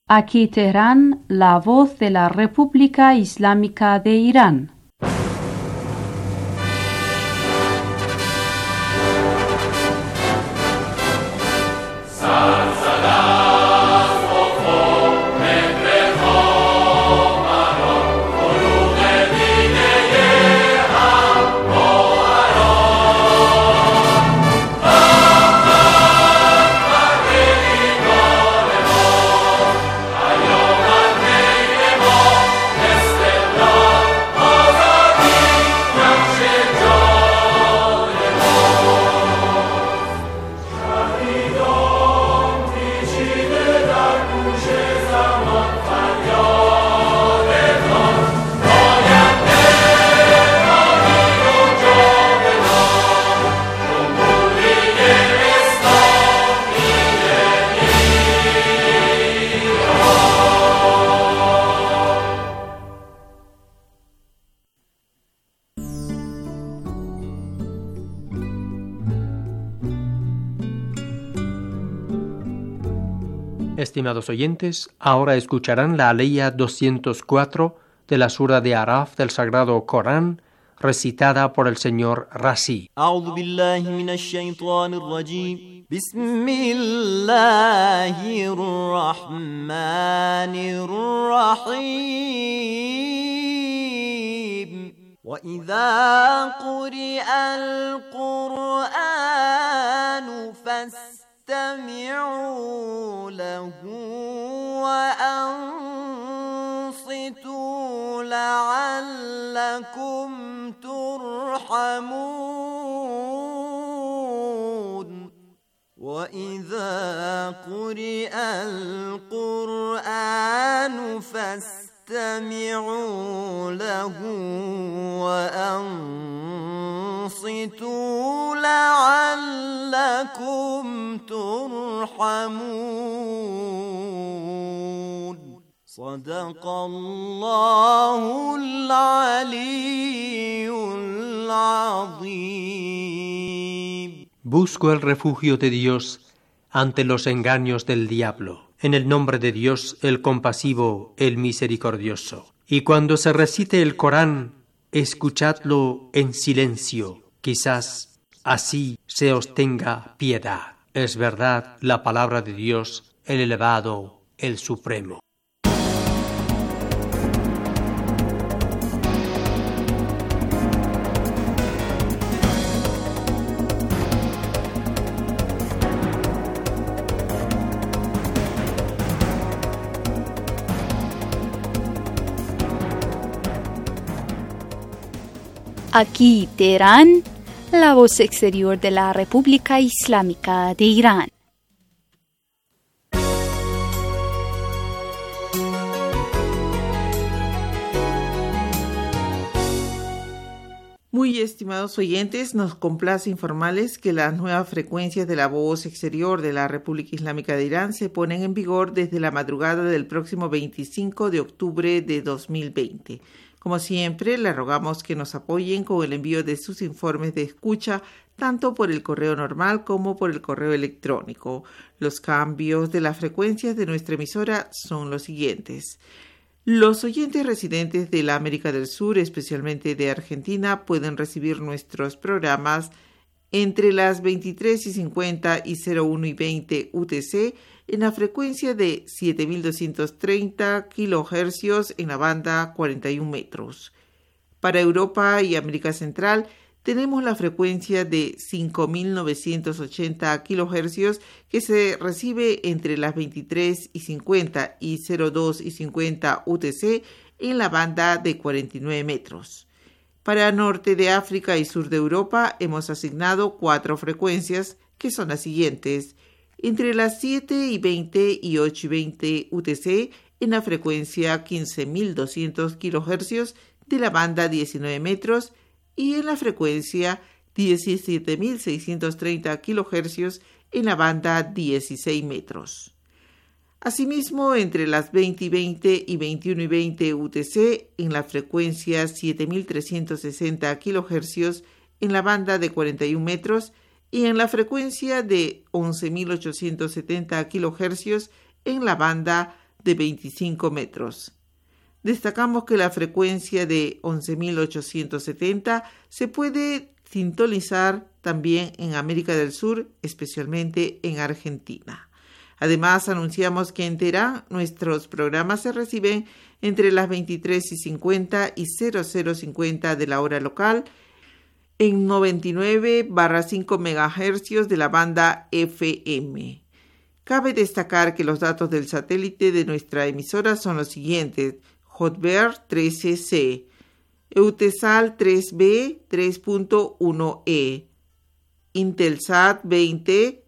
Aquí Teherán, la voz de la República Islámica de Irán. Estimados oyentes, ahora escucharán la aleya 204 de la sura de Araf del Sagrado Corán, recitada por el señor Razi. أعوذ بالله من الشيطان الرجيم بسم الله الرحمن الرحيم وإذا قرئ القرآن فاستمعوا له وأنصتوا لعلكم ترحمون وإذا قرئ القرآن فاستمعوا له وأنصتوا لعلكم ترحمون صدق الله العلي العظيم. Busco el refugio de Dios ante los engaños del diablo. En el nombre de Dios, el compasivo, el misericordioso. Y cuando se recite el Corán, escuchadlo en silencio. Quizás así se os tenga piedad. Es verdad la palabra de Dios, el elevado, el supremo. Aquí Teherán, la voz exterior de la República Islámica de Irán. Muy estimados oyentes, nos complace informarles que las nuevas frecuencias de la voz exterior de la República Islámica de Irán se ponen en vigor desde la madrugada del próximo 25 de octubre de 2020. Como siempre, les rogamos que nos apoyen con el envío de sus informes de escucha, tanto por el correo normal como por el correo electrónico. Los cambios de las frecuencias de nuestra emisora son los siguientes. Los oyentes residentes de la América del Sur, especialmente de Argentina, pueden recibir nuestros programas entre las 23:50 y 01:20 UTC en la frecuencia de 7.230 kHz en la banda 41 metros. Para Europa y América Central tenemos la frecuencia de 5.980 kHz que se recibe entre las 23:50 y 02:50 UTC en la banda de 49 metros. Para Norte de África y Sur de Europa hemos asignado 4 frecuencias que son las siguientes: entre las 7:20 y 8:20 UTC en la frecuencia 15.200 kHz de la banda 19 metros y en la frecuencia 17.630 kHz en la banda 16 metros. Asimismo, entre las 20:20 y 21:20 UTC en la frecuencia 7.360 kHz en la banda de 41 metros y en la frecuencia de 11.870 kHz en la banda de 25 metros. Destacamos que la frecuencia de 11.870 se puede sintonizar también en América del Sur, especialmente en Argentina. Además, anunciamos que en Teherán nuestros programas se reciben entre las 23:50 y 00:50 de la hora local en 99/5 MHz de la banda FM. Cabe destacar que los datos del satélite de nuestra emisora son los siguientes: Hotbird 13C, Eutelsat 3B 3.1E, Intelsat 20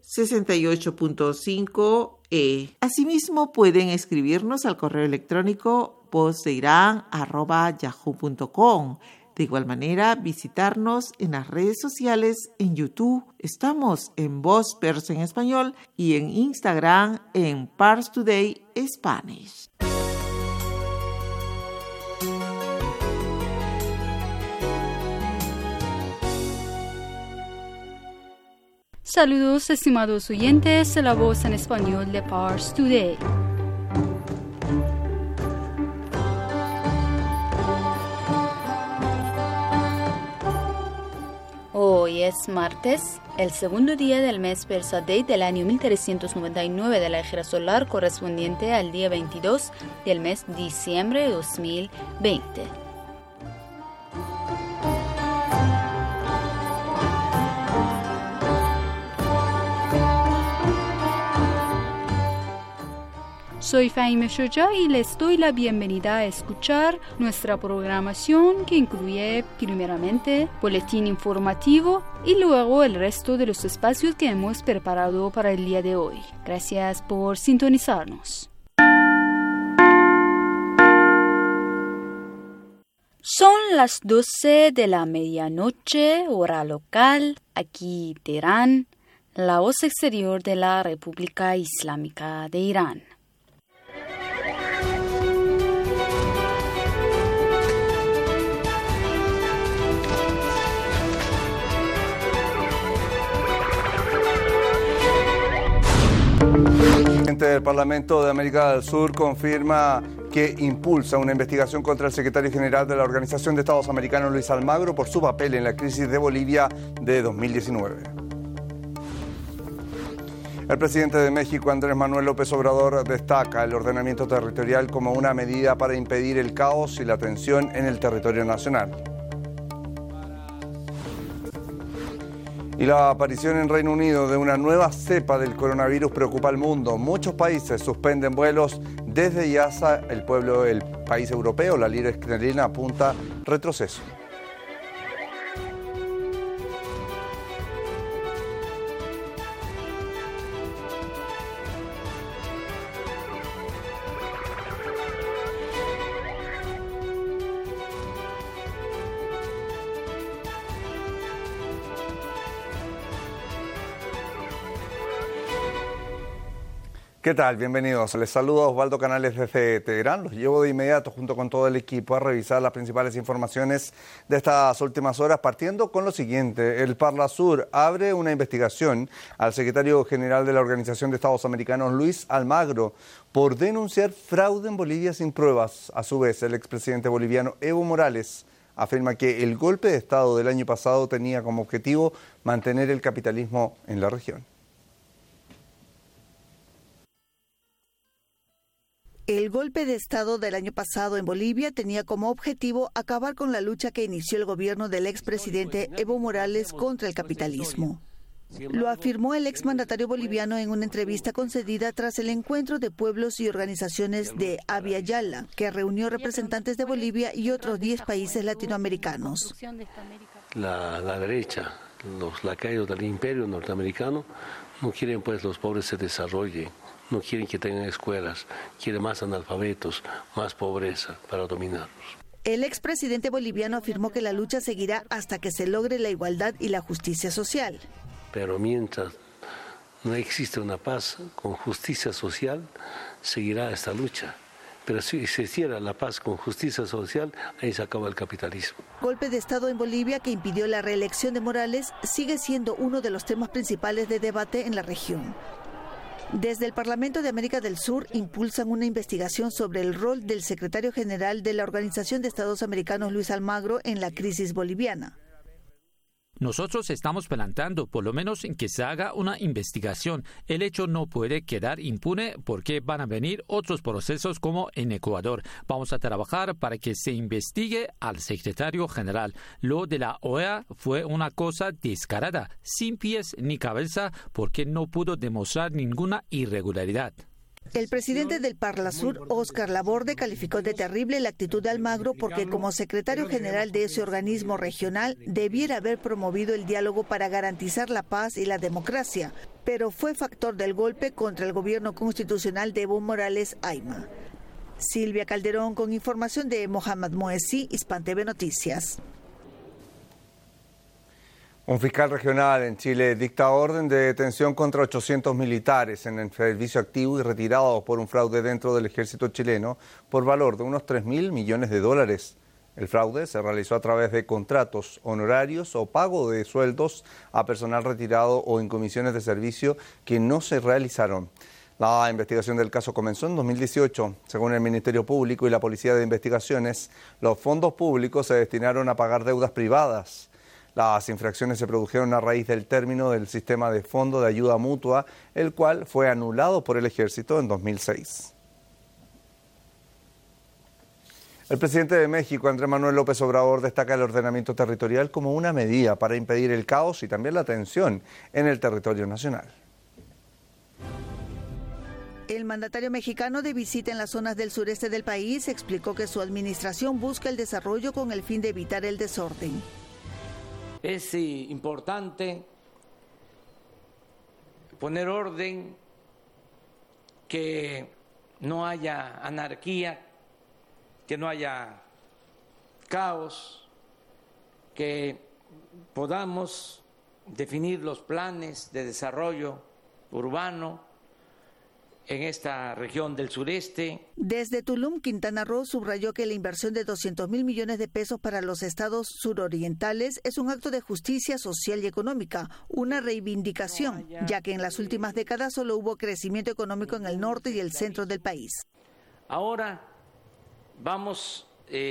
68.5E. Asimismo, pueden escribirnos al correo electrónico vozdeiran@yahoo.com. De igual manera, visitarnos en las redes sociales, en YouTube. Estamos en Voz Persa en Español y en Instagram en Pars Today Spanish. Saludos, estimados oyentes de la Voz en Español de Pars Today. Hoy es martes, el segundo día del mes Persa Day del año 1399 de la Hijra Solar, correspondiente al día 22 del mes diciembre de 2020. Soy Fahime Shoja y les doy la bienvenida a escuchar nuestra programación que incluye primeramente boletín informativo y luego el resto de los espacios que hemos preparado para el día de hoy. Gracias por sintonizarnos. Son las 12 de la medianoche, hora local, aquí Teherán, la voz exterior de la República Islámica de Irán. El presidente del Parlamento de América del Sur confirma que impulsa una investigación contra el secretario general de la Organización de Estados Americanos, Luis Almagro, por su papel en la crisis de Bolivia de 2019. El presidente de México, Andrés Manuel López Obrador, destaca el ordenamiento territorial como una medida para impedir el caos y la tensión en el territorio nacional. Y la aparición en Reino Unido de una nueva cepa del coronavirus preocupa al mundo. Muchos países suspenden vuelos desde y hasta el país europeo. La libra esterlina apunta retroceso. ¿Qué tal? Bienvenidos. Les saluda Osvaldo Canales desde Teherán. Los llevo de inmediato junto con todo el equipo a revisar las principales informaciones de estas últimas horas, partiendo con lo siguiente. El Parlasur abre una investigación al secretario general de la Organización de Estados Americanos, Luis Almagro, por denunciar fraude en Bolivia sin pruebas. A su vez, el expresidente boliviano Evo Morales afirma que el golpe de Estado del año pasado tenía como objetivo mantener el capitalismo en la región. El golpe de Estado del año pasado en Bolivia tenía como objetivo acabar con la lucha que inició el gobierno del expresidente Evo Morales contra el capitalismo. Lo afirmó el exmandatario boliviano en una entrevista concedida tras el encuentro de pueblos y organizaciones de Abya Yala, que reunió representantes de Bolivia y otros 10 países latinoamericanos. La derecha, los lacayos del imperio norteamericano, no quieren pues los pobres se desarrollen. No quieren que tengan escuelas, quieren más analfabetos, más pobreza para dominarlos. El expresidente boliviano afirmó que la lucha seguirá hasta que se logre la igualdad y la justicia social. Pero mientras no existe una paz con justicia social, seguirá esta lucha. Pero si existiera la paz con justicia social, ahí se acaba el capitalismo. Golpe de Estado en Bolivia que impidió la reelección de Morales sigue siendo uno de los temas principales de debate en la región. Desde el Parlamento de América del Sur impulsan una investigación sobre el rol del secretario general de la Organización de Estados Americanos, Luis Almagro, en la crisis boliviana. Nosotros estamos planteando, por lo menos, en que se haga una investigación. El hecho no puede quedar impune porque van a venir otros procesos como en Ecuador. Vamos a trabajar para que se investigue al secretario general. Lo de la OEA fue una cosa descarada, sin pies ni cabeza, porque no pudo demostrar ninguna irregularidad. El presidente del Parlasur, Óscar Laborde, calificó de terrible la actitud de Almagro porque como secretario general de ese organismo regional debiera haber promovido el diálogo para garantizar la paz y la democracia, pero fue factor del golpe contra el gobierno constitucional de Evo Morales Ayma. Silvia Calderón con información de Mohamed Moesi, Hispan TV Noticias. Un fiscal regional en Chile dicta orden de detención contra 800 militares en el servicio activo y retirados por un fraude dentro del ejército chileno por valor de unos 3.000 millones de dólares. El fraude se realizó a través de contratos, honorarios o pago de sueldos a personal retirado o en comisiones de servicio que no se realizaron. La investigación del caso comenzó en 2018. Según el Ministerio Público y la Policía de Investigaciones, los fondos públicos se destinaron a pagar deudas privadas. Las infracciones se produjeron a raíz del término del sistema de fondo de ayuda mutua, el cual fue anulado por el Ejército en 2006. El presidente de México, Andrés Manuel López Obrador, destaca el ordenamiento territorial como una medida para impedir el caos y también la tensión en el territorio nacional. El mandatario mexicano, de visita en las zonas del sureste del país, explicó que su administración busca el desarrollo con el fin de evitar el desorden. Es importante poner orden, que no haya anarquía, que no haya caos, que podamos definir los planes de desarrollo urbano en esta región del sureste. Desde Tulum, Quintana Roo, subrayó que la inversión de 200.000 millones de pesos para los estados surorientales es un acto de justicia social y económica, una reivindicación, ya que en las últimas décadas solo hubo crecimiento económico en el norte y el centro del país. Ahora vamos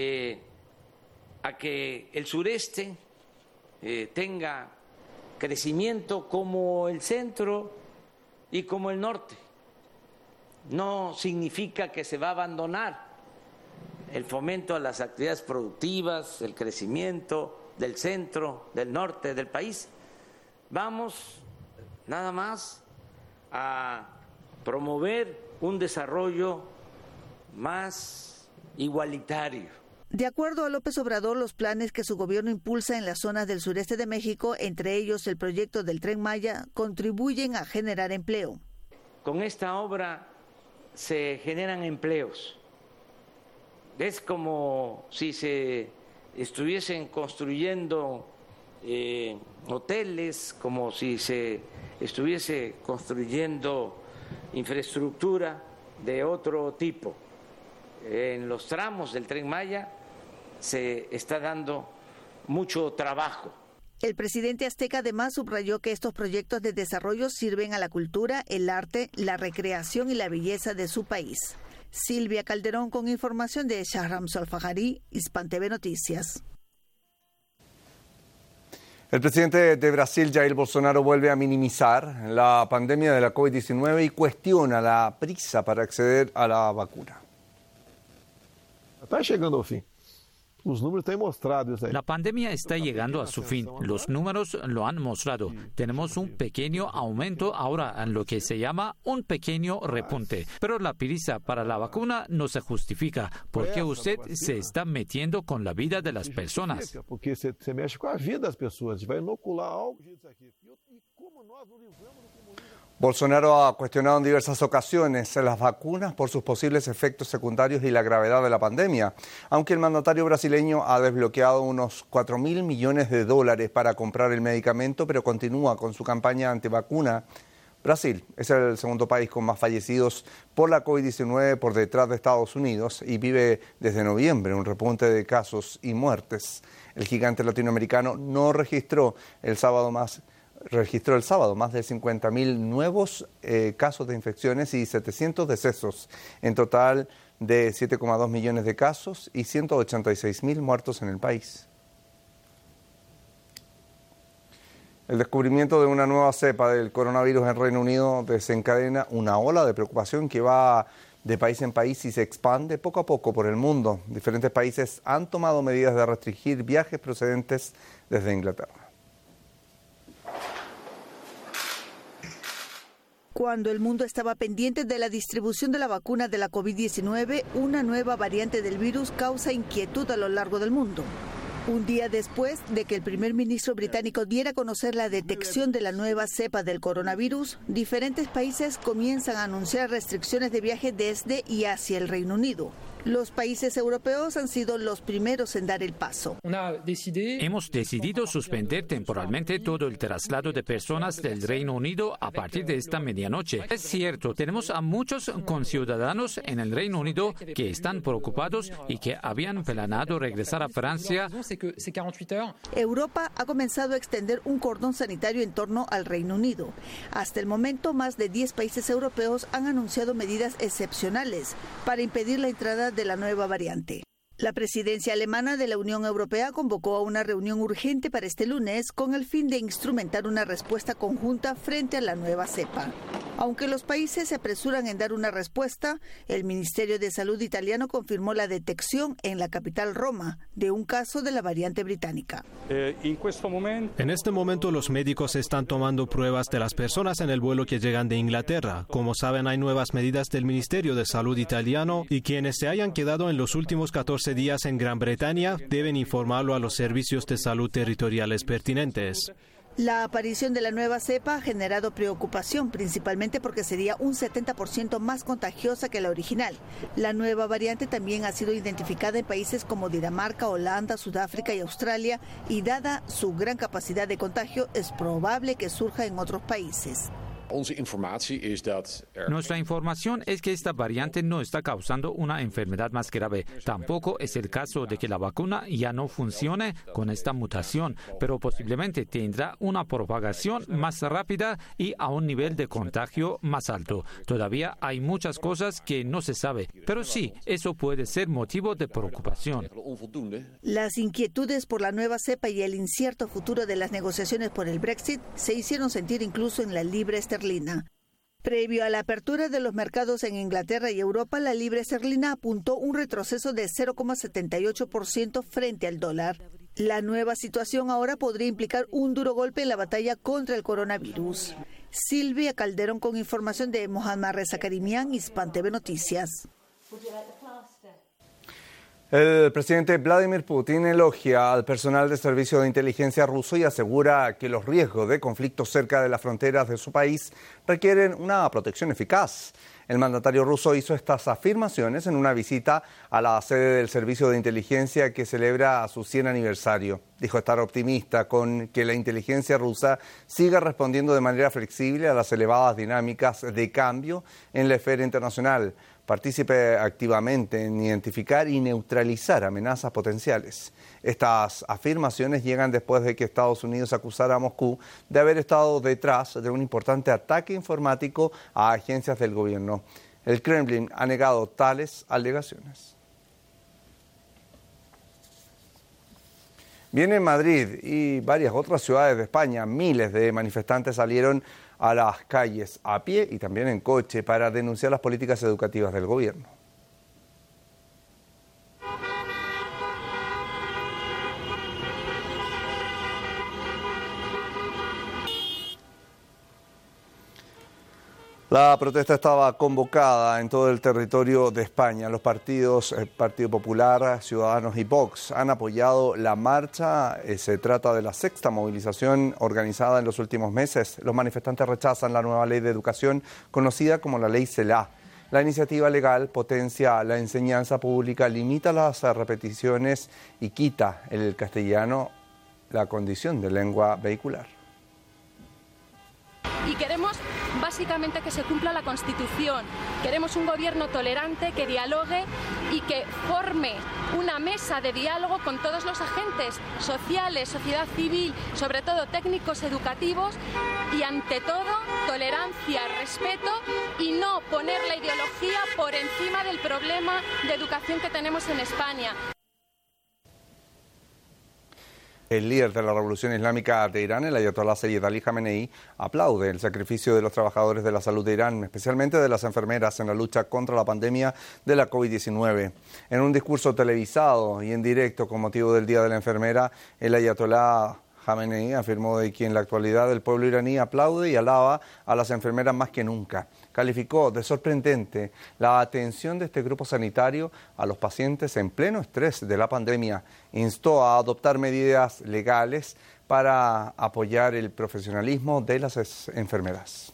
a que el sureste tenga crecimiento como el centro y como el norte. No significa que se va a abandonar el fomento a las actividades productivas, el crecimiento del centro, del norte del país. Vamos nada más a promover un desarrollo más igualitario. De acuerdo a López Obrador, los planes que su gobierno impulsa en las zonas del sureste de México, entre ellos el proyecto del Tren Maya, contribuyen a generar empleo. Con esta obra se generan empleos. Es como si se estuviesen construyendo hoteles, como si se estuviese construyendo infraestructura de otro tipo. En los tramos del Tren Maya se está dando mucho trabajo. El presidente azteca además subrayó que estos proyectos de desarrollo sirven a la cultura, el arte, la recreación y la belleza de su país. Silvia Calderón con información de Shahram Solfajari, Hispan TV Noticias. El presidente de Brasil, Jair Bolsonaro, vuelve a minimizar la pandemia de la COVID-19 y cuestiona la prisa para acceder a la vacuna. Está llegando al fin. Los números están mostrados ahí. La pandemia está llegando a su fin. Los números lo han mostrado. Tenemos un pequeño aumento ahora en lo que se llama un pequeño repunte. Pero la prisa para la vacuna no se justifica porque usted se está metiendo con la vida de las personas. Porque se mexe con la vida de las personas. Va a inocular algo. Bolsonaro ha cuestionado en diversas ocasiones las vacunas por sus posibles efectos secundarios y la gravedad de la pandemia, aunque el mandatario brasileño ha desbloqueado unos 4.000 millones de dólares para comprar el medicamento, pero continúa con su campaña antivacuna. Brasil es el segundo país con más fallecidos por la COVID-19 por detrás de Estados Unidos y vive desde noviembre un repunte de casos y muertes. El gigante latinoamericano no registró el sábado más registró el sábado más de 50.000 nuevos casos de infecciones y 700 decesos, en total de 7,2 millones de casos y 186.000 muertos en el país. El descubrimiento de una nueva cepa del coronavirus en Reino Unido desencadena una ola de preocupación que va de país en país y se expande poco a poco por el mundo. Diferentes países han tomado medidas de restringir viajes procedentes desde Inglaterra. Cuando el mundo estaba pendiente de la distribución de la vacuna de la COVID-19, una nueva variante del virus causa inquietud a lo largo del mundo. Un día después de que el primer ministro británico diera a conocer la detección de la nueva cepa del coronavirus, diferentes países comienzan a anunciar restricciones de viaje desde y hacia el Reino Unido. Los países europeos han sido los primeros en dar el paso. Hemos decidido suspender temporalmente todo el traslado de personas del Reino Unido a partir de esta medianoche. Es cierto, tenemos a muchos conciudadanos en el Reino Unido que están preocupados y que habían planeado regresar a Francia. Europa ha comenzado a extender un cordón sanitario en torno al Reino Unido. Hasta el momento, más de 10 países europeos han anunciado medidas excepcionales para impedir la entrada de la nueva variante. La presidencia alemana de la Unión Europea convocó a una reunión urgente para este lunes con el fin de instrumentar una respuesta conjunta frente a la nueva cepa. Aunque los países se apresuran en dar una respuesta, el Ministerio de Salud italiano confirmó la detección en la capital Roma de un caso de la variante británica. En este momento los médicos están tomando pruebas de las personas en el vuelo que llegan de Inglaterra. Como saben, hay nuevas medidas del Ministerio de Salud italiano y quienes se hayan quedado en los últimos 14 días en Gran Bretaña deben informarlo a los servicios de salud territoriales pertinentes. La aparición de la nueva cepa ha generado preocupación, principalmente porque sería un 70% más contagiosa que la original. La nueva variante también ha sido identificada en países como Dinamarca, Holanda, Sudáfrica y Australia, y dada su gran capacidad de contagio, es probable que surja en otros países. Nuestra información es que esta variante no está causando una enfermedad más grave. Tampoco es el caso de que la vacuna ya no funcione con esta mutación, pero posiblemente tendrá una propagación más rápida y a un nivel de contagio más alto. Todavía hay muchas cosas que no se sabe, pero sí, eso puede ser motivo de preocupación. Las inquietudes por la nueva cepa y el incierto futuro de las negociaciones por el Brexit se hicieron sentir incluso en la libra esterlina. Previo a la apertura de los mercados en Inglaterra y Europa, la libra esterlina apuntó un retroceso de 0,78% frente al dólar. La nueva situación ahora podría implicar un duro golpe en la batalla contra el coronavirus. Silvia Calderón con información de Mohammad Reza Karimian, Hispan TV Noticias. El presidente Vladimir Putin elogia al personal de servicio de inteligencia ruso y asegura que los riesgos de conflictos cerca de las fronteras de su país requieren una protección eficaz. El mandatario ruso hizo estas afirmaciones en una visita a la sede del servicio de inteligencia que celebra su 100 aniversario. Dijo estar optimista con que la inteligencia rusa siga respondiendo de manera flexible a las elevadas dinámicas de cambio en la esfera internacional. Participe activamente en identificar y neutralizar amenazas potenciales. Estas afirmaciones llegan después de que Estados Unidos acusara a Moscú de haber estado detrás de un importante ataque informático a agencias del gobierno. El Kremlin ha negado tales alegaciones. Bien, en Madrid y varias otras ciudades de España, miles de manifestantes salieron a las calles a pie y también en coche para denunciar las políticas educativas del gobierno. La protesta estaba convocada en todo el territorio de España. Los partidos, el Partido Popular, Ciudadanos y Vox han apoyado la marcha. Se trata de la sexta movilización organizada en los últimos meses. Los manifestantes rechazan la nueva ley de educación conocida como la Ley CELA. La iniciativa legal potencia la enseñanza pública, limita las repeticiones y quita el castellano la condición de lengua vehicular. Y queremos básicamente que se cumpla la Constitución. Queremos un gobierno tolerante que dialogue y que forme una mesa de diálogo con todos los agentes sociales, sociedad civil, sobre todo técnicos educativos y ante todo tolerancia, respeto y no poner la ideología por encima del problema de educación que tenemos en España. El líder de la Revolución Islámica de Irán, el ayatolá Sayyid Ali Khamenei, aplaude el sacrificio de los trabajadores de la salud de Irán, especialmente de las enfermeras en la lucha contra la pandemia de la COVID-19. En un discurso televisado y en directo con motivo del Día de la Enfermera, el ayatolá Khamenei afirmó de que en la actualidad el pueblo iraní aplaude y alaba a las enfermeras más que nunca. Calificó de sorprendente la atención de este grupo sanitario a los pacientes en pleno estrés de la pandemia. Instó a adoptar medidas legales para apoyar el profesionalismo de las enfermeras.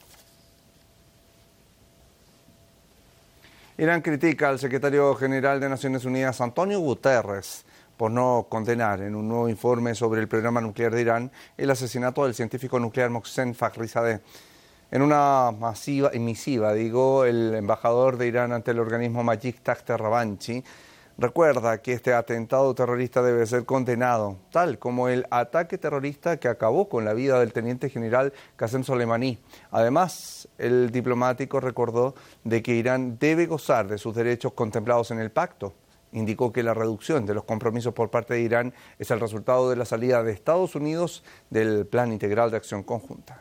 Irán critica al secretario general de Naciones Unidas, Antonio Guterres, por no condenar en un nuevo informe sobre el programa nuclear de Irán el asesinato del científico nuclear Mohsen Fakhrizadeh. En una misiva, el embajador de Irán ante el organismo Majid Takht Ravanchi recuerda que este atentado terrorista debe ser condenado, tal como el ataque terrorista que acabó con la vida del teniente general Qasem Soleimani. Además, el diplomático recordó de que Irán debe gozar de sus derechos contemplados en el pacto. Indicó que la reducción de los compromisos por parte de Irán es el resultado de la salida de Estados Unidos del Plan Integral de Acción Conjunta.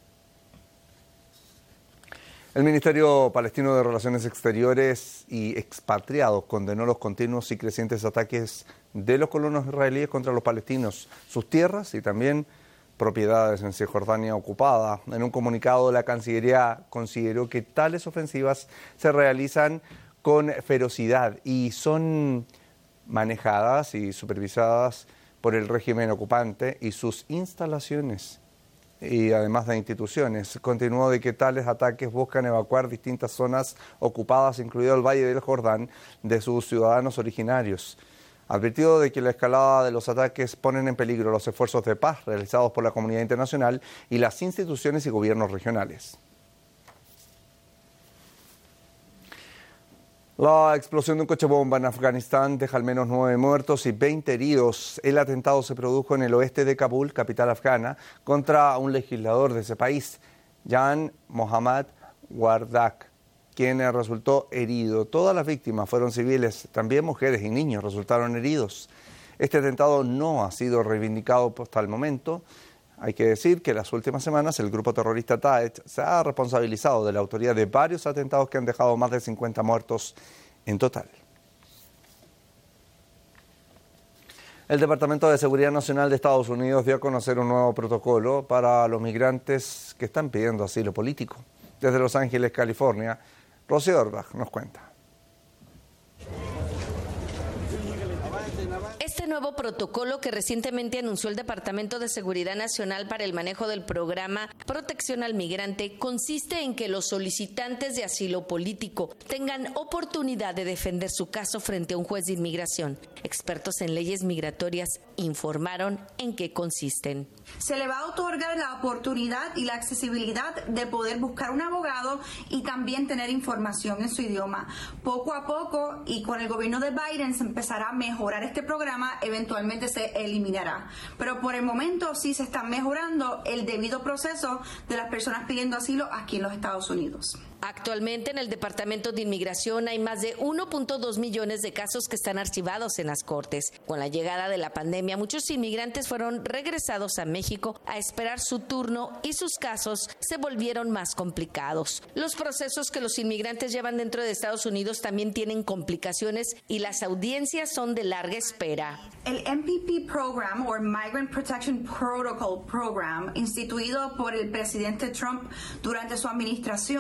El Ministerio Palestino de Relaciones Exteriores y Expatriados condenó los continuos y crecientes ataques de los colonos israelíes contra los palestinos, sus tierras y también propiedades en Cisjordania ocupada. En un comunicado, la Cancillería consideró que tales ofensivas se realizan con ferocidad y son manejadas y supervisadas por el régimen ocupante y sus instalaciones y además de instituciones. Continuó de que tales ataques buscan evacuar distintas zonas ocupadas, incluido el Valle del Jordán, de sus ciudadanos originarios. Advirtió de que la escalada de los ataques ponen en peligro los esfuerzos de paz realizados por la comunidad internacional y las instituciones y gobiernos regionales. La explosión de un coche bomba en Afganistán deja al menos 9 muertos y 20 heridos. El atentado se produjo en el oeste de Kabul, capital afgana, contra un legislador de ese país, Jan Mohammad Wardak, quien resultó herido. Todas las víctimas fueron civiles, también mujeres y niños resultaron heridos. Este atentado no ha sido reivindicado hasta el momento. Hay que decir que en las últimas semanas el grupo terrorista Daesh se ha responsabilizado de la autoría de varios atentados que han dejado más de 50 muertos en total. El Departamento de Seguridad Nacional de Estados Unidos dio a conocer un nuevo protocolo para los migrantes que están pidiendo asilo político. Desde Los Ángeles, California, Rocío Orbach nos cuenta. Este nuevo protocolo que recientemente anunció el Departamento de Seguridad Nacional para el manejo del programa Protección al Migrante consiste en que los solicitantes de asilo político tengan oportunidad de defender su caso frente a un juez de inmigración. Expertos en leyes migratorias informaron en qué consisten. Se le va a otorgar la oportunidad y la accesibilidad de poder buscar un abogado y también tener información en su idioma. Poco a poco y con el gobierno de Biden se empezará a mejorar este programa, eventualmente se eliminará. Pero por el momento sí se está mejorando el debido proceso de las personas pidiendo asilo aquí en los Estados Unidos. Actualmente en el Departamento de Inmigración hay más de 1.2 millones de casos que están archivados en las cortes. Con la llegada de la pandemia, muchos inmigrantes fueron regresados a México a esperar su turno y sus casos se volvieron más complicados. Los procesos que los inmigrantes llevan dentro de Estados Unidos también tienen complicaciones y las audiencias son de larga espera. El MPP Program o Migrant Protection Protocol Program, instituido por el presidente Trump durante su administración, obliga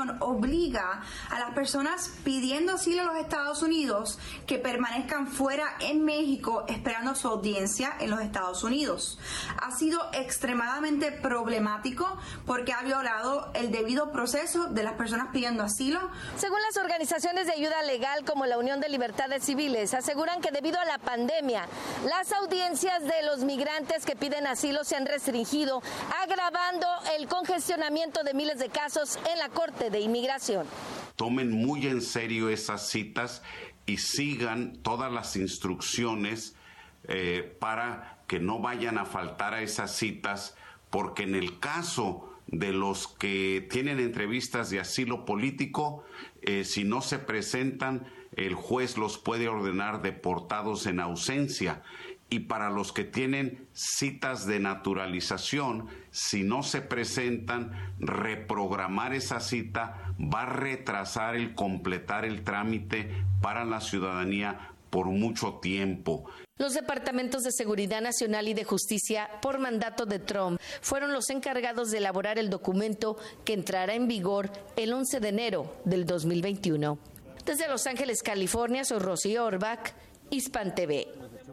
obliga a las personas pidiendo asilo a los Estados Unidos que permanezcan fuera en México esperando su audiencia en los Estados Unidos. Ha sido extremadamente problemático porque ha violado el debido proceso de las personas pidiendo asilo. Según las organizaciones de ayuda legal como la Unión de Libertades Civiles, aseguran que debido a la pandemia, las audiencias de los migrantes que piden asilo se han restringido, agravando el congestionamiento de miles de casos en la Corte de Inmigración. Tomen muy en serio esas citas y sigan todas las instrucciones para que no vayan a faltar a esas citas, porque en el caso de los que tienen entrevistas de asilo político, si no se presentan, el juez los puede ordenar deportados en ausencia. Y para los que tienen citas de naturalización, si no se presentan, reprogramar esa cita va a retrasar el completar el trámite para la ciudadanía por mucho tiempo. Los departamentos de Seguridad Nacional y de Justicia, por mandato de Trump, fueron los encargados de elaborar el documento que entrará en vigor el 11 de enero del 2021. Desde Los Ángeles, California, soy Rocío Orbach, Hispan TV.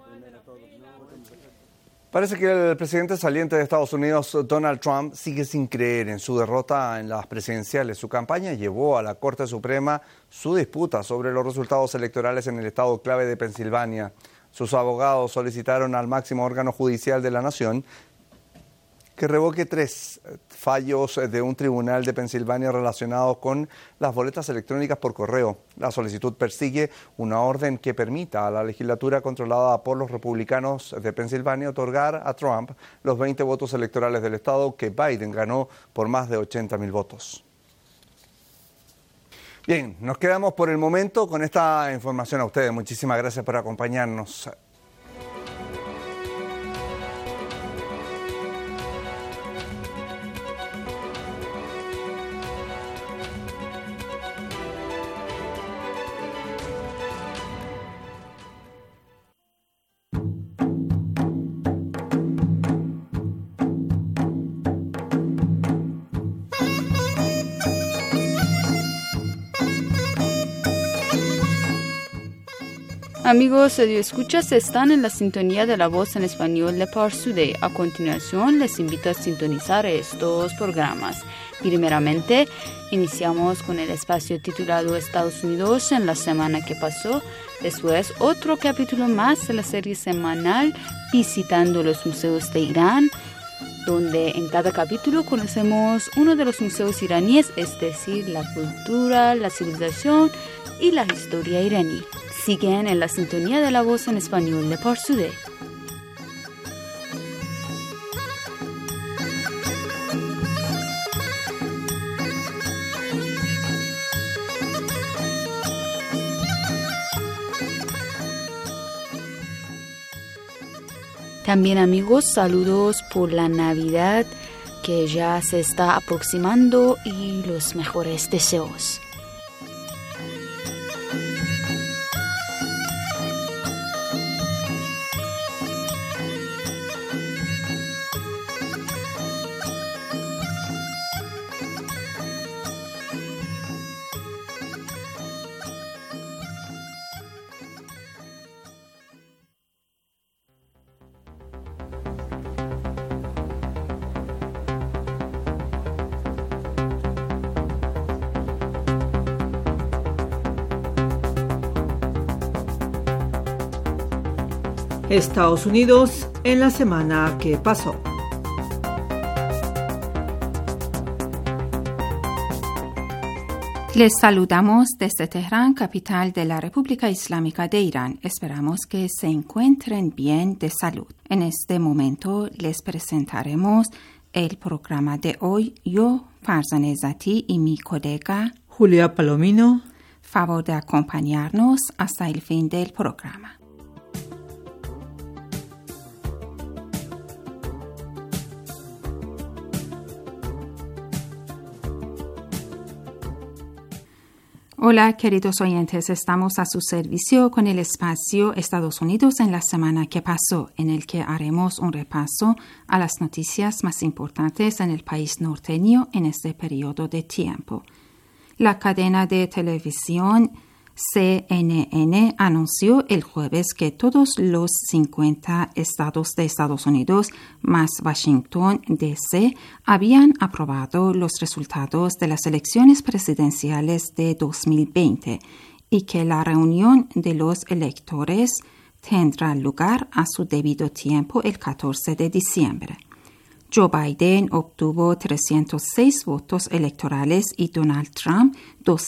Parece que el presidente saliente de Estados Unidos, Donald Trump, sigue sin creer en su derrota en las presidenciales. Su campaña llevó a la Corte Suprema su disputa sobre los resultados electorales en el estado clave de Pensilvania. Sus abogados solicitaron al máximo órgano judicial de la nación que revoque 3 fallos de un tribunal de Pensilvania relacionados con las boletas electrónicas por correo. La solicitud persigue una orden que permita a la legislatura controlada por los republicanos de Pensilvania otorgar a Trump los 20 votos electorales del estado que Biden ganó por más de 80,000 votos. Bien, nos quedamos por el momento con esta información a ustedes. Muchísimas gracias por acompañarnos. Amigos Radio Escuchas, están en la sintonía de la voz en español de Pars Today. A continuación, les invito a sintonizar estos programas. Primeramente, iniciamos con el espacio titulado Estados Unidos en la semana que pasó. Después, otro capítulo más de la serie semanal Visitando los Museos de Irán, donde en cada capítulo conocemos uno de los museos iraníes, es decir, la cultura, la civilización y la historia iraní. Siguen en la sintonía de la voz en español de Pars Today. También, amigos, saludos por la Navidad que ya se está aproximando y los mejores deseos. Estados Unidos en la semana que pasó. Les saludamos desde Teherán, capital de la República Islámica de Irán. Esperamos que se encuentren bien de salud. En este momento les presentaremos el programa de hoy. Yo, Farzaneh Zati, y mi colega Julia Palomino. Favor de acompañarnos hasta el fin del programa. Hola, queridos oyentes, estamos a su servicio con el espacio Estados Unidos en la semana que pasó, en el que haremos un repaso a las noticias más importantes en el país norteño en este periodo de tiempo. La cadena de televisión CNN anunció el jueves que todos los 50 estados de Estados Unidos más Washington, D.C. habían aprobado los resultados de las elecciones presidenciales de 2020 y que la reunión de los electores tendrá lugar a su debido tiempo el 14 de diciembre. Joe Biden obtuvo 306 votos electorales y Donald Trump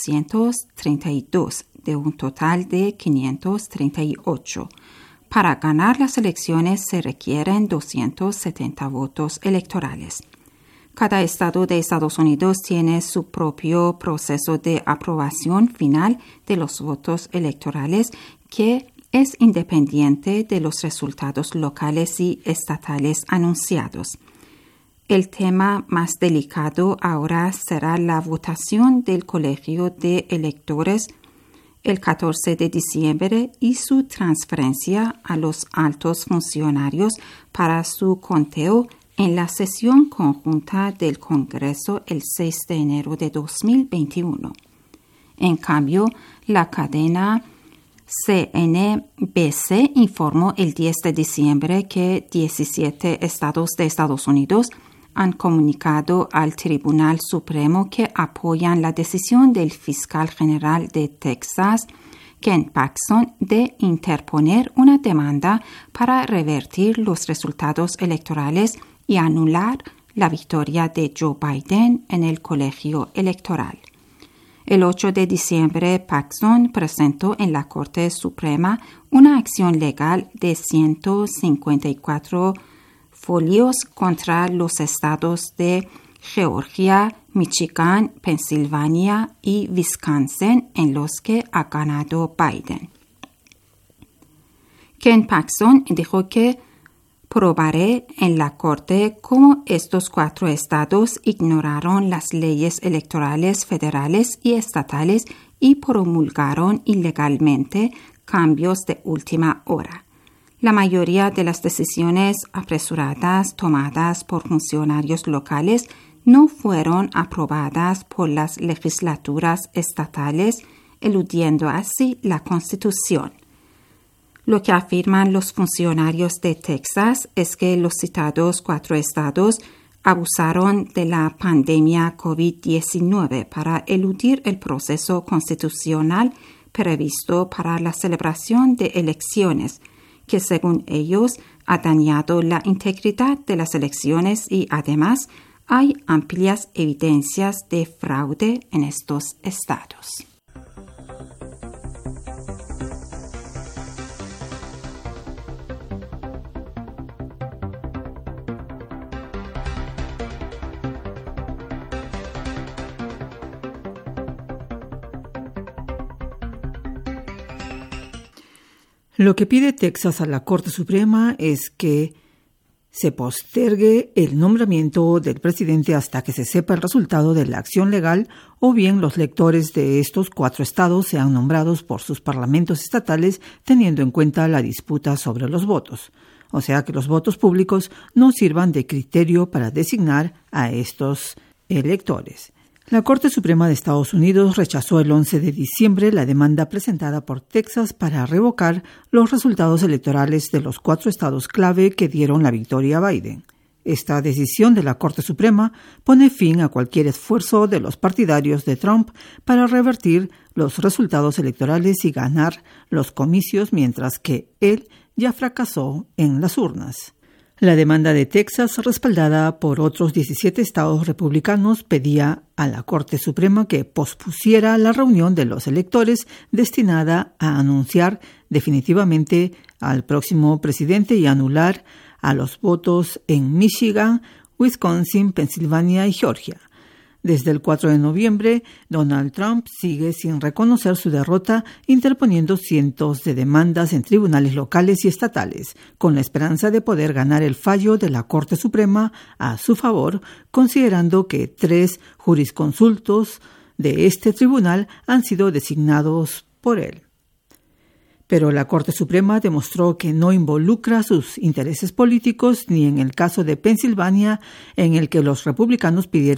232 de un total de 538. Para ganar las elecciones se requieren 270 votos electorales. Cada estado de Estados Unidos tiene su propio proceso de aprobación final de los votos electorales que es independiente de los resultados locales y estatales anunciados. El tema más delicado ahora será la votación del Colegio de Electores el 14 de diciembre y su transferencia a los altos funcionarios para su conteo en la sesión conjunta del Congreso el 6 de enero de 2021. En cambio, la cadena CNBC informó el 10 de diciembre que 17 estados de Estados Unidos han comunicado al Tribunal Supremo que apoyan la decisión del fiscal general de Texas, Ken Paxton, de interponer una demanda para revertir los resultados electorales y anular la victoria de Joe Biden en el colegio electoral. El 8 de diciembre, Paxton presentó en la Corte Suprema una acción legal de 154 folios contra los estados de Georgia, Michigan, Pensilvania y Wisconsin, en los que ha ganado Biden. Ken Paxton dijo que probaré en la Corte cómo estos 4 estados ignoraron las leyes electorales federales y estatales y promulgaron ilegalmente cambios de última hora. La mayoría de las decisiones apresuradas tomadas por funcionarios locales no fueron aprobadas por las legislaturas estatales, eludiendo así la Constitución. Lo que afirman los funcionarios de Texas es que los citados 4 estados abusaron de la pandemia COVID-19 para eludir el proceso constitucional previsto para la celebración de elecciones, que según ellos ha dañado la integridad de las elecciones y además hay amplias evidencias de fraude en estos estados. Lo que pide Texas a la Corte Suprema es que se postergue el nombramiento del presidente hasta que se sepa el resultado de la acción legal o bien los electores de estos 4 estados sean nombrados por sus parlamentos estatales teniendo en cuenta la disputa sobre los votos. O sea que los votos públicos no sirvan de criterio para designar a estos electores. La Corte Suprema de Estados Unidos rechazó el 11 de diciembre la demanda presentada por Texas para revocar los resultados electorales de los 4 estados clave que dieron la victoria a Biden. Esta decisión de la Corte Suprema pone fin a cualquier esfuerzo de los partidarios de Trump para revertir los resultados electorales y ganar los comicios, mientras que él ya fracasó en las urnas. La demanda de Texas, respaldada por otros 17 estados republicanos, pedía a la Corte Suprema que pospusiera la reunión de los electores destinada a anunciar definitivamente al próximo presidente y anular a los votos en Michigan, Wisconsin, Pensilvania y Georgia. Desde el 4 de noviembre, Donald Trump sigue sin reconocer su derrota, interponiendo cientos de demandas en tribunales locales y estatales, con la esperanza de poder ganar el fallo de la Corte Suprema a su favor, considerando que 3 jurisconsultos de este tribunal han sido designados por él. Pero la Corte Suprema demostró que no involucra sus intereses políticos ni en el caso de Pensilvania, en el que los republicanos pidieron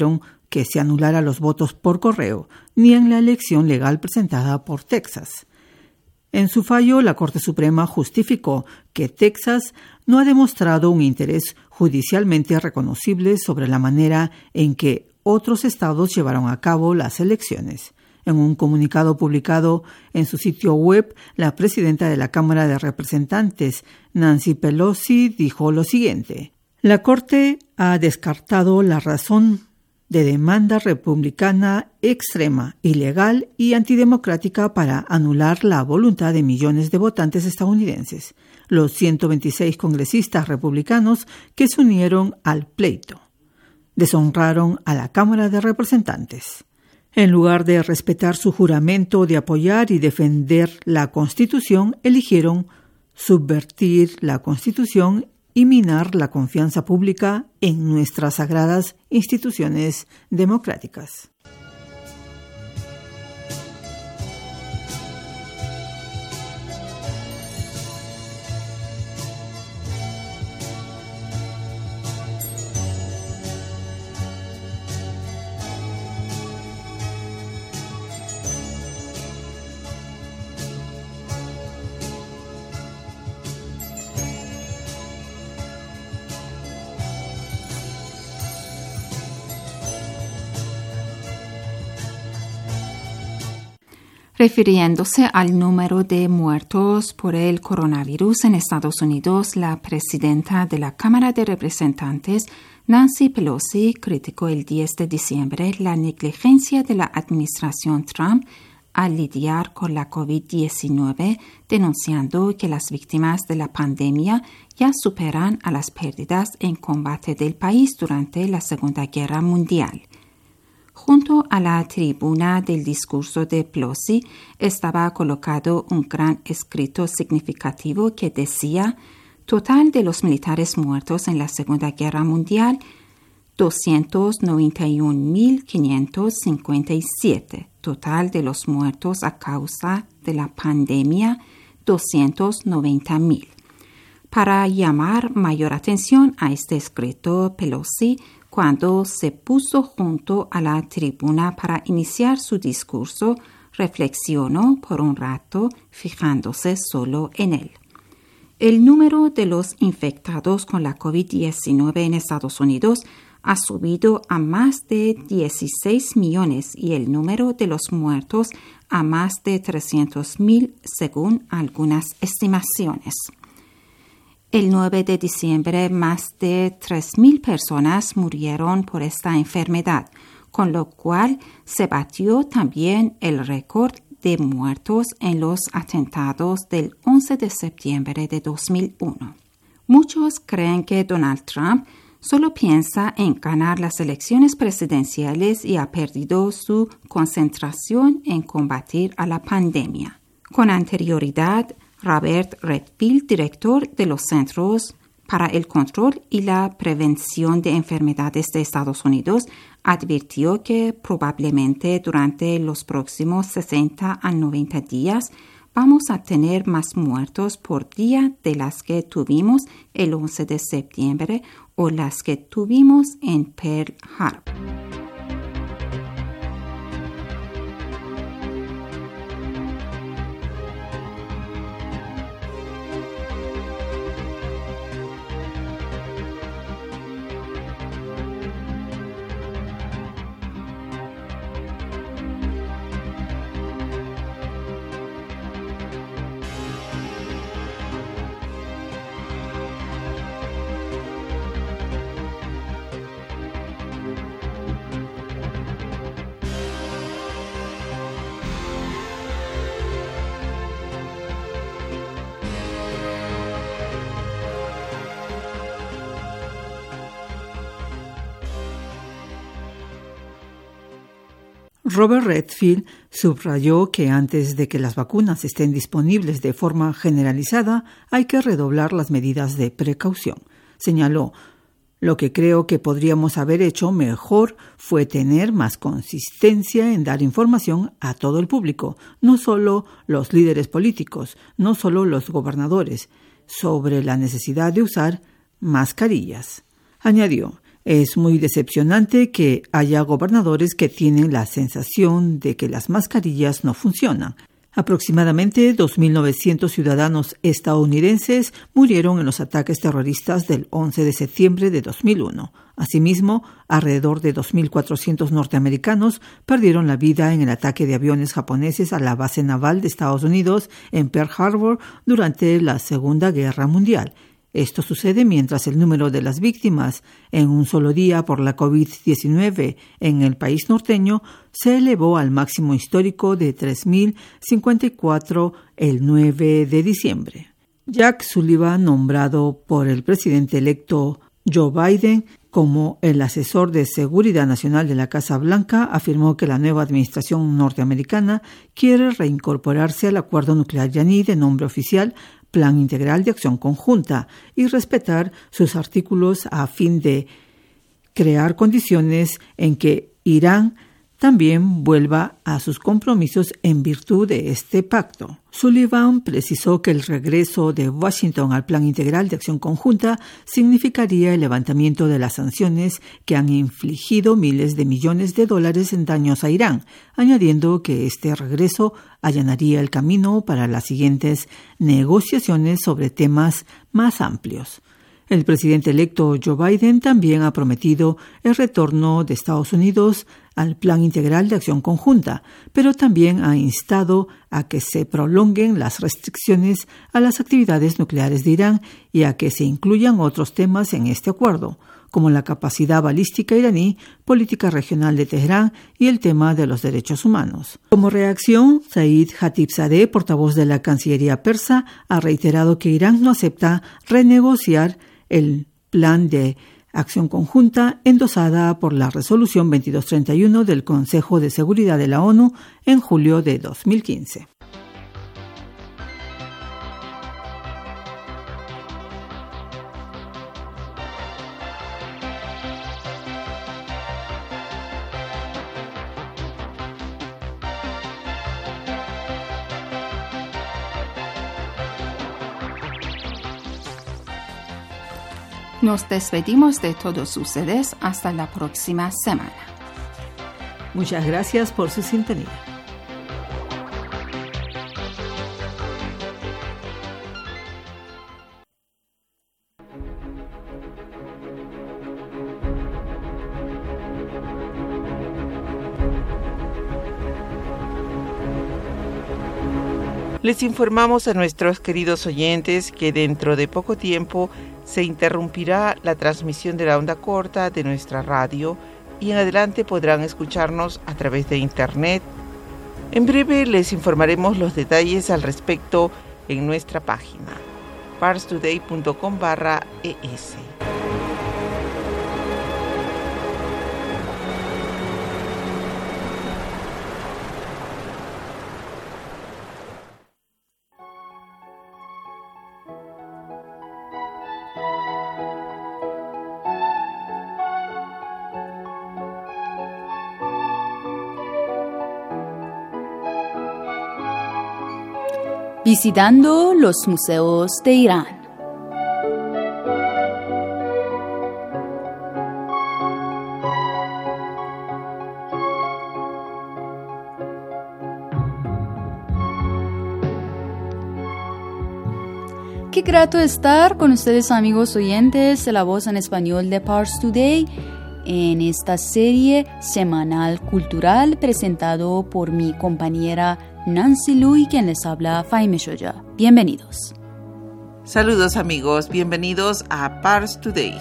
que se anulara los votos por correo, ni en la elección legal presentada por Texas. En su fallo, la Corte Suprema justificó que Texas no ha demostrado un interés judicialmente reconocible sobre la manera en que otros estados llevaron a cabo las elecciones. En un comunicado publicado en su sitio web, la presidenta de la Cámara de Representantes, Nancy Pelosi, dijo lo siguiente: la Corte ha descartado la razón de demanda republicana extrema, ilegal y antidemocrática para anular la voluntad de millones de votantes estadounidenses, los 126 congresistas republicanos que se unieron al pleito. Deshonraron a la Cámara de Representantes. En lugar de respetar su juramento de apoyar y defender la Constitución, eligieron subvertir la Constitución y minar la confianza pública en nuestras sagradas instituciones democráticas. Refiriéndose al número de muertos por el coronavirus en Estados Unidos, la presidenta de la Cámara de Representantes, Nancy Pelosi, criticó el 10 de diciembre la negligencia de la administración Trump al lidiar con la COVID-19, denunciando que las víctimas de la pandemia ya superan a las pérdidas en combate del país durante la Segunda Guerra Mundial. Junto a la tribuna del discurso de Pelosi estaba colocado un gran escrito significativo que decía: total de los militares muertos en la Segunda Guerra Mundial, 291.557. Total de los muertos a causa de la pandemia, 290.000. Para llamar mayor atención a este escrito, Pelosi, cuando se puso junto a la tribuna para iniciar su discurso, reflexionó por un rato, fijándose solo en él. El número de los infectados con la COVID-19 en Estados Unidos ha subido a más de 16 millones y el número de los muertos a más de 300.000 según algunas estimaciones. El 9 de diciembre, más de 3.000 personas murieron por esta enfermedad, con lo cual se batió también el récord de muertos en los atentados del 11 de septiembre de 2001. Muchos creen que Donald Trump solo piensa en ganar las elecciones presidenciales y ha perdido su concentración en combatir a la pandemia. Con anterioridad, Robert Redfield, director de los Centros para el Control y la Prevención de Enfermedades de Estados Unidos, advirtió que probablemente durante los próximos 60 a 90 días vamos a tener más muertos por día de las que tuvimos el 11 de septiembre o las que tuvimos en Pearl Harbor. Robert Redfield subrayó que antes de que las vacunas estén disponibles de forma generalizada, hay que redoblar las medidas de precaución. Señaló: lo que creo que podríamos haber hecho mejor fue tener más consistencia en dar información a todo el público, no solo los líderes políticos, no solo los gobernadores, sobre la necesidad de usar mascarillas. Añadió: Es muy decepcionante que haya gobernadores que tienen la sensación de que las mascarillas no funcionan. Aproximadamente 2.900 ciudadanos estadounidenses murieron en los ataques terroristas del 11 de septiembre de 2001. Asimismo, alrededor de 2.400 norteamericanos perdieron la vida en el ataque de aviones japoneses a la base naval de Estados Unidos en Pearl Harbor durante la Segunda Guerra Mundial. Esto sucede mientras el número de las víctimas en un solo día por la COVID-19 en el país norteño se elevó al máximo histórico de 3.054 el 9 de diciembre. Jack Sullivan, nombrado por el presidente electo Joe Biden como el asesor de seguridad nacional de la Casa Blanca, afirmó que la nueva administración norteamericana quiere reincorporarse al acuerdo nuclear iraní de nombre oficial Plan Integral de Acción Conjunta y respetar sus artículos a fin de crear condiciones en que Irán también vuelva a sus compromisos en virtud de este pacto. Sullivan precisó que el regreso de Washington al Plan Integral de Acción Conjunta significaría el levantamiento de las sanciones que han infligido miles de millones de dólares en daños a Irán, añadiendo que este regreso allanaría el camino para las siguientes negociaciones sobre temas más amplios. El presidente electo Joe Biden también ha prometido el retorno de Estados Unidos al Plan Integral de Acción Conjunta, pero también ha instado a que se prolonguen las restricciones a las actividades nucleares de Irán y a que se incluyan otros temas en este acuerdo, como la capacidad balística iraní, política regional de Teherán y el tema de los derechos humanos. Como reacción, Said Khatibzadeh, portavoz de la Cancillería persa, ha reiterado que Irán no acepta renegociar el plan de acción conjunta endosada por la Resolución 2231 del Consejo de Seguridad de la ONU en julio de 2015. Nos despedimos de todos ustedes hasta la próxima semana. Muchas gracias por su sintonía. Les informamos a nuestros queridos oyentes que dentro de poco tiempo se interrumpirá la transmisión de la onda corta de nuestra radio y en adelante podrán escucharnos a través de Internet. En breve les informaremos los detalles al respecto en nuestra página parstoday.com/es. Visitando los museos de Irán. Qué grato estar con ustedes, amigos oyentes de La Voz en Español de Pars Today, en esta serie semanal cultural presentado por mi compañera Nancy Lu y quien les habla Fahime Shoya. Bienvenidos. Saludos amigos, bienvenidos a Pars Today.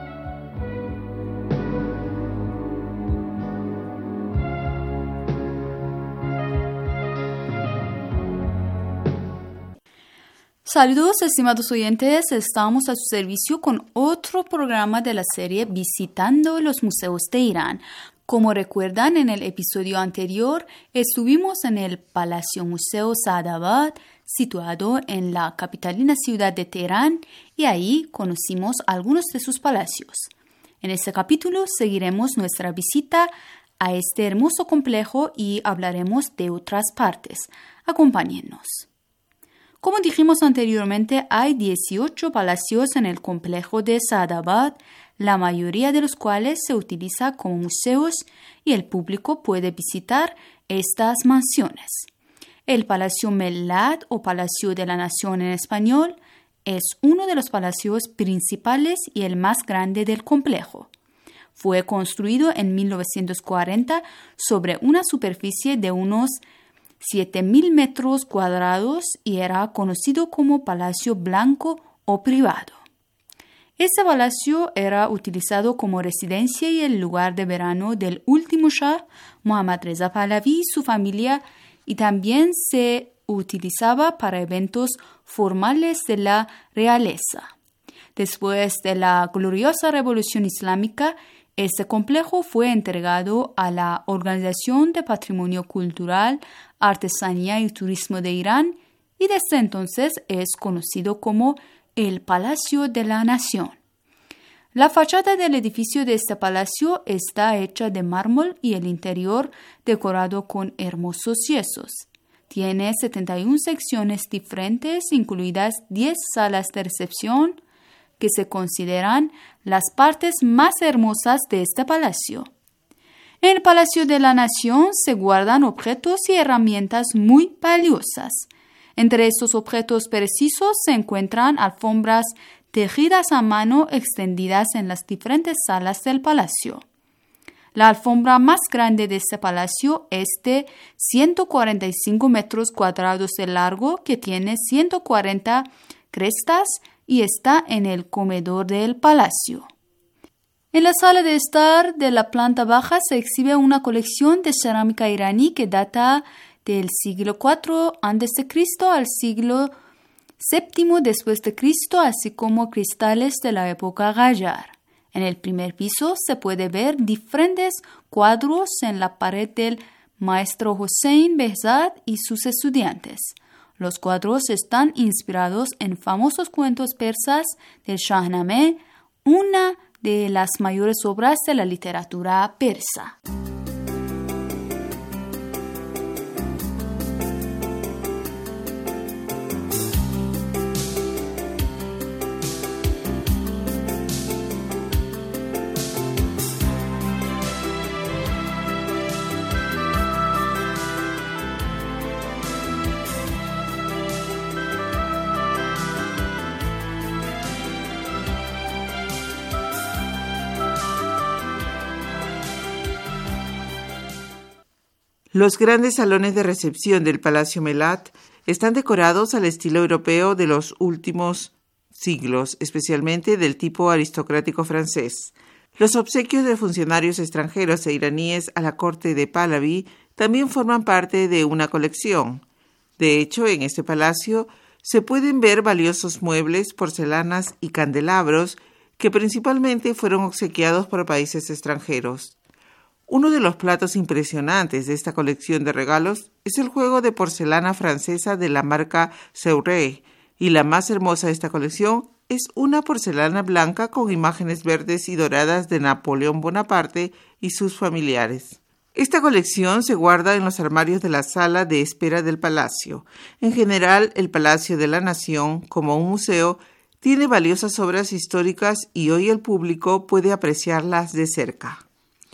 Saludos, estimados oyentes, estamos a su servicio con otro programa de la serie Visitando los Museos de Irán. Como recuerdan, en el episodio anterior estuvimos en el Palacio Museo Saadabad, situado en la capitalina ciudad de Teherán, y ahí conocimos algunos de sus palacios. En este capítulo seguiremos nuestra visita a este hermoso complejo y hablaremos de otras partes. Acompáñennos. Como dijimos anteriormente, hay 18 palacios en el complejo de Saadabad, la mayoría de los cuales se utiliza como museos y el público puede visitar estas mansiones. El Palacio Mellat o Palacio de la Nación en español es uno de los palacios principales y el más grande del complejo. Fue construido en 1940 sobre una superficie de unos 7.000 metros cuadrados y era conocido como Palacio Blanco o privado. Este palacio era utilizado como residencia y el lugar de verano del último Shah, Mohammad Reza Pahlavi y su familia, y también se utilizaba para eventos formales de la realeza. Después de la gloriosa Revolución Islámica, este complejo fue entregado a la Organización de Patrimonio Cultural, Artesanía y Turismo de Irán y desde entonces es conocido como el Palacio de la Nación. La fachada del edificio de este palacio está hecha de mármol y el interior decorado con hermosos yesos. Tiene 71 secciones diferentes, incluidas 10 salas de recepción, que se consideran las partes más hermosas de este palacio. En el Palacio de la Nación se guardan objetos y herramientas muy valiosas. Entre estos objetos precisos se encuentran alfombras tejidas a mano extendidas en las diferentes salas del palacio. La alfombra más grande de este palacio es de 145 metros cuadrados de largo, que tiene 140 crestas y está en el comedor del palacio. En la sala de estar de la planta baja se exhibe una colección de cerámica iraní que data del siglo IV a.C. al siglo VII después de Cristo, así como cristales de la época Qajar. En el primer piso se puede ver diferentes cuadros en la pared del maestro Hossein Behzad y sus estudiantes. Los cuadros están inspirados en famosos cuentos persas del Shahnameh, una de las mayores obras de la literatura persa. Los grandes salones de recepción del Palacio Mellat están decorados al estilo europeo de los últimos siglos, especialmente del tipo aristocrático francés. Los obsequios de funcionarios extranjeros e iraníes a la corte de Pahlavi también forman parte de una colección. De hecho, en este palacio se pueden ver valiosos muebles, porcelanas y candelabros que principalmente fueron obsequiados por países extranjeros. Uno de los platos impresionantes de esta colección de regalos es el juego de porcelana francesa de la marca Seuret, y la más hermosa de esta colección es una porcelana blanca con imágenes verdes y doradas de Napoleón Bonaparte y sus familiares. Esta colección se guarda en los armarios de la sala de espera del palacio. En general, el Palacio de la Nación, como un museo, tiene valiosas obras históricas y hoy el público puede apreciarlas de cerca.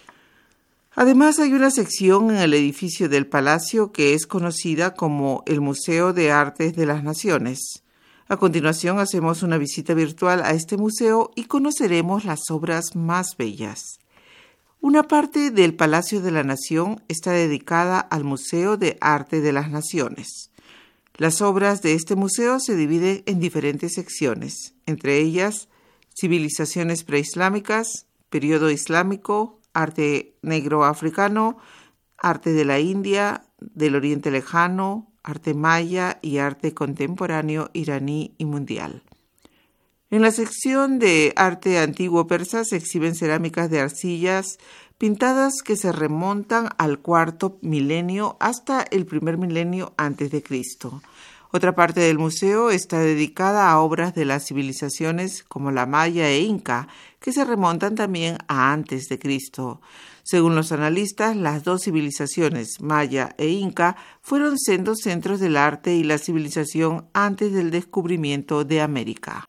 Además, hay una sección en el edificio del palacio que es conocida como el Museo de Artes de las Naciones. A continuación, hacemos una visita virtual a este museo y conoceremos las obras más bellas. Una parte del Palacio de la Nación está dedicada al Museo de Arte de las Naciones. Las obras de este museo se dividen en diferentes secciones, entre ellas civilizaciones preislámicas, periodo islámico, arte negro africano, arte de la India, del Oriente Lejano, arte maya y arte contemporáneo iraní y mundial. En la sección de arte antiguo persa se exhiben cerámicas de arcillas pintadas que se remontan al cuarto milenio hasta el primer milenio antes de Cristo. Otra parte del museo está dedicada a obras de las civilizaciones como la maya e inca, que se remontan también a antes de Cristo. Según los analistas, las dos civilizaciones, maya e inca, fueron sendos centros del arte y la civilización antes del descubrimiento de América.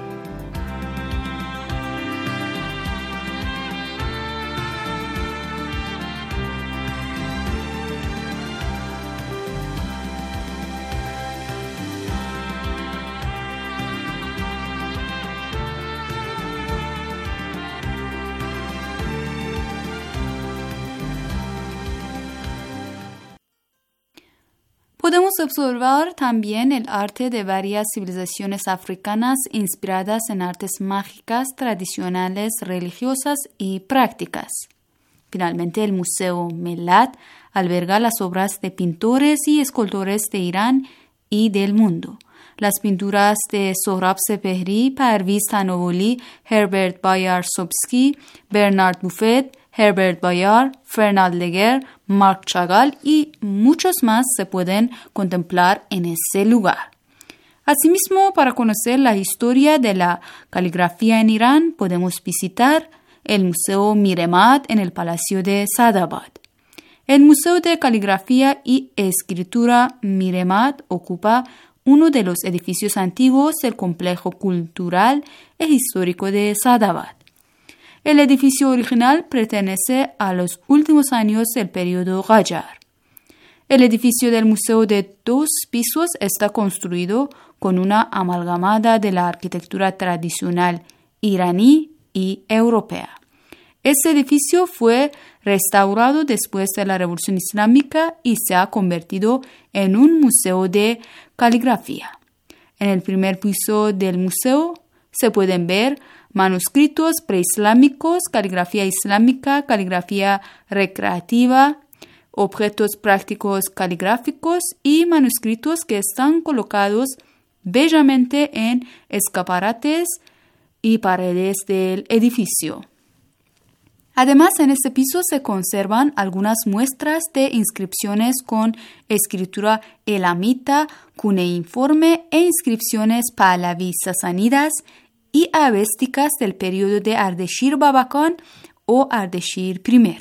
Podemos observar también el arte de varias civilizaciones africanas inspiradas en artes mágicas, tradicionales, religiosas y prácticas. Finalmente, el Museo Melat alberga las obras de pintores y escultores de Irán y del mundo. Las pinturas de Sohrab Sepehri, Parviz Tanovoli, Herbert Boyar-Sobski, Bernard Buffet, Herbert Bayard, Fernand Léger, Marc Chagall y muchos más se pueden contemplar en ese lugar. Asimismo, para conocer la historia de la caligrafía en Irán, podemos visitar el Museo Miremad en el Palacio de Sadabad. El Museo de Caligrafía y Escritura Miremad ocupa uno de los edificios antiguos del complejo cultural e histórico de Sadabad. El edificio original pertenece a los últimos años del periodo Qajar. El edificio del museo de 2 pisos está construido con una amalgamada de la arquitectura tradicional iraní y europea. Este edificio fue restaurado después de la Revolución Islámica y se ha convertido en un museo de caligrafía. En el primer piso del museo se pueden ver manuscritos preislámicos, caligrafía islámica, caligrafía recreativa, objetos prácticos caligráficos y manuscritos que están colocados bellamente en escaparates y paredes del edificio. Además, en este piso se conservan algunas muestras de inscripciones con escritura elamita, cuneiforme e inscripciones pahlaví-sasánidas y avésticas del periodo de Ardeshir Babakan o Ardeshir I.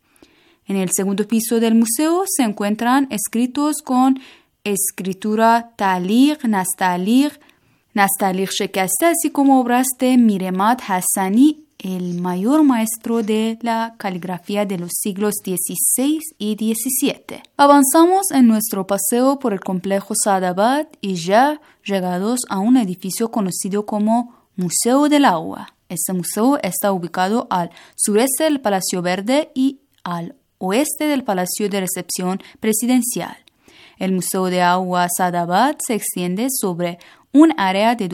En el segundo piso del museo se encuentran escritos con escritura talig, nastalig shekaste, así como obras de Miremad Hassani, el mayor maestro de la caligrafía de los siglos XVI y XVII. Avanzamos en nuestro paseo por el complejo Sadabad y ya llegados a un edificio conocido como Museo del Agua. Este museo está ubicado al sureste del Palacio Verde y al oeste del Palacio de Recepción Presidencial. El Museo de Agua Sadabad se extiende sobre un área de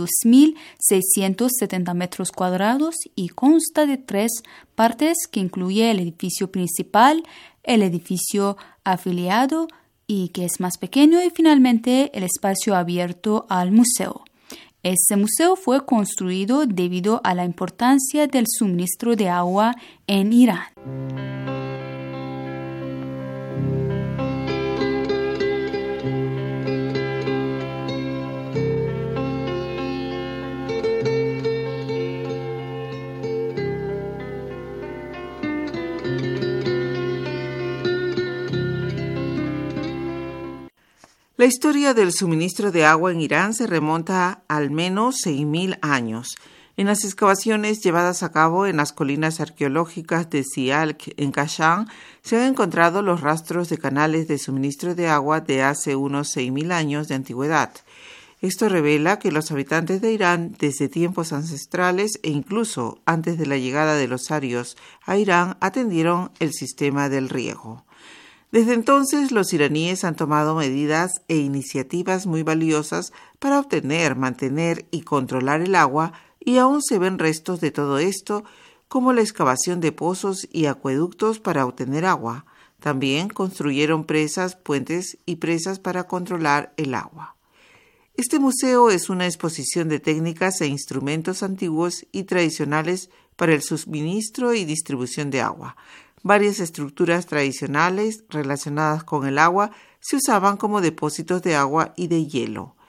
2.670 metros cuadrados y consta de 3 partes que incluye el edificio principal, el edificio afiliado y que es más pequeño y finalmente el espacio abierto al museo. Este museo fue construido debido a la importancia del suministro de agua en Irán. La historia del suministro de agua en Irán se remonta a al menos 6.000 años. En las excavaciones llevadas a cabo en las colinas arqueológicas de Sialk, en Kashan, se han encontrado los rastros de canales de suministro de agua de hace unos 6.000 años de antigüedad. Esto revela que los habitantes de Irán, desde tiempos ancestrales e incluso antes de la llegada de los arios a Irán, atendieron el sistema del riego. Desde entonces, los iraníes han tomado medidas e iniciativas muy valiosas para obtener, mantener y controlar el agua, y aún se ven restos de todo esto, como la excavación de pozos y acueductos para obtener agua. También construyeron presas, puentes y presas para controlar el agua. Este museo es una exposición de técnicas e instrumentos antiguos y tradicionales para el suministro y distribución de agua. Varias estructuras tradicionales relacionadas con el agua se usaban como depósitos de agua y de hielo.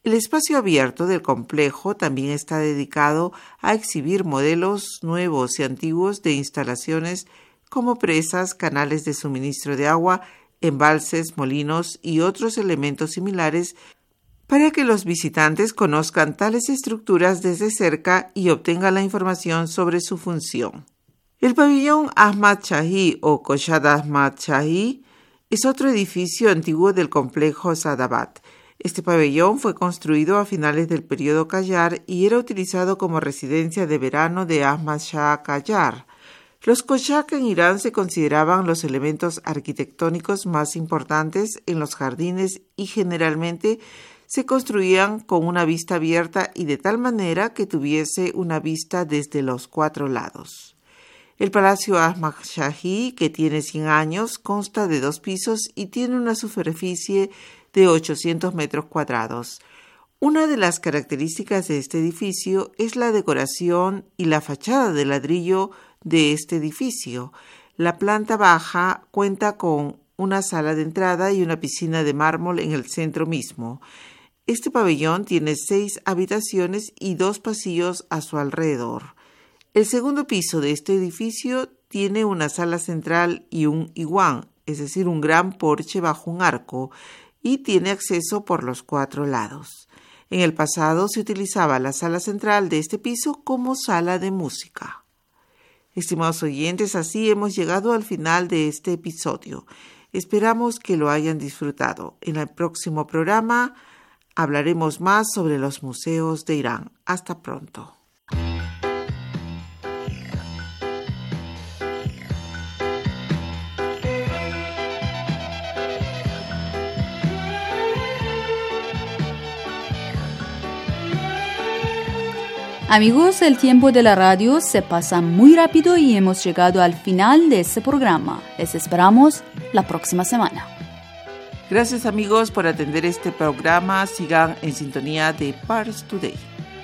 El espacio abierto del complejo también está dedicado a exhibir modelos nuevos y antiguos de instalaciones como presas, canales de suministro de agua, embalses, molinos y otros elementos similares para que los visitantes conozcan tales estructuras desde cerca y obtengan la información sobre su función. El pabellón Ahmad Shahi o Koshad Ahmad Shahi es otro edificio antiguo del complejo Saadabad. Este pabellón fue construido a finales del periodo Qajar y era utilizado como residencia de verano de Ahmad Shah Qajar. Los koshak en Irán se consideraban los elementos arquitectónicos más importantes en los jardines y generalmente se construían con una vista abierta y de tal manera que tuviese una vista desde los 4 lados. El Palacio Ahmad Shahi, que tiene 100 años, consta de 2 pisos y tiene una superficie de 800 metros cuadrados. Una de las características de este edificio es la decoración y la fachada de ladrillo de este edificio. La planta baja cuenta con una sala de entrada y una piscina de mármol en el centro mismo. Este pabellón tiene 6 habitaciones y 2 pasillos a su alrededor. El segundo piso de este edificio tiene una sala central y un iwán, es decir, un gran porche bajo un arco, y tiene acceso por los 4 lados. En el pasado se utilizaba la sala central de este piso como sala de música. Estimados oyentes, así hemos llegado al final de este episodio. Esperamos que lo hayan disfrutado. En el próximo programa hablaremos más sobre los museos de Irán. Hasta pronto. Amigos, el tiempo de la radio se pasa muy rápido y hemos llegado al final de este programa. Les esperamos la próxima semana. Gracias amigos por atender este programa. Sigan en sintonía de Pars Today.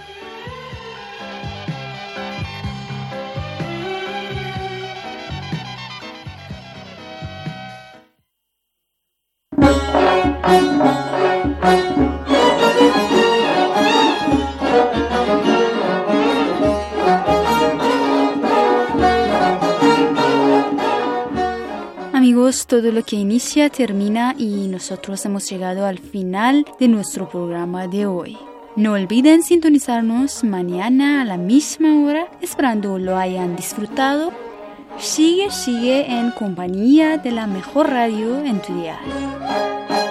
Amigos, todo lo que inicia termina y nosotros hemos llegado al final de nuestro programa de hoy. No olviden sintonizarnos mañana a la misma hora, esperando lo hayan disfrutado. Sigue en compañía de la mejor radio en tu dial.